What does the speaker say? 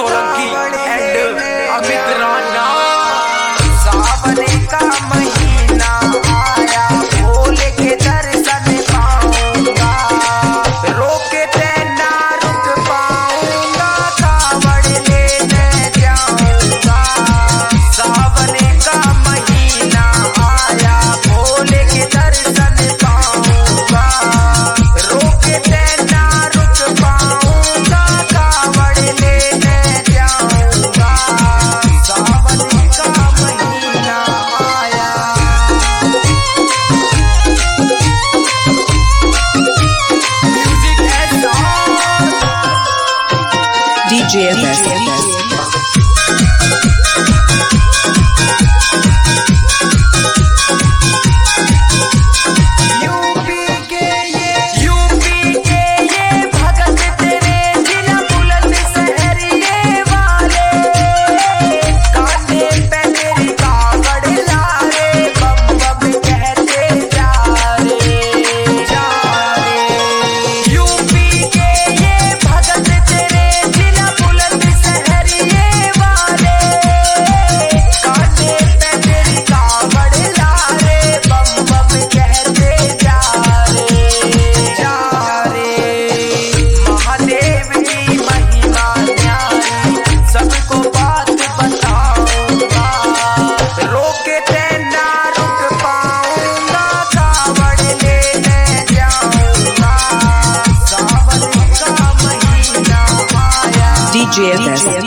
Solanki and Amit Rana. सावन का महीना आया, भोले के दर्शन पाऊंगा, रोके ते ना रुक पाऊंगा, कावड़ लेने जाऊंगा। सावन का महीना आया, भोले के दर्शन पाऊंगा, रोके ते ना रुक पाऊंगा, कावड़ लेने जाऊंगा। सावन का महीना आया। Music and DJ FS. UP के ये भगत तेरे जिला बुलंद शहरिये वाले, कांधे पे तेरी कावड़ लारे, बम बम कहते जा रे जा रे। यूपी के ये भगत तेरे जिला बुलंद शहरिये वाले, कांधे पे तेरी कावड़ लारे, बम बम कहते जा रे। महादेव की महिमा न्यारी, सबको बात बताऊंगा, रोके ते ना रुक पाऊंगा, कावड़ लेने जाऊंगा। सावन का महीना आया। DJ FS.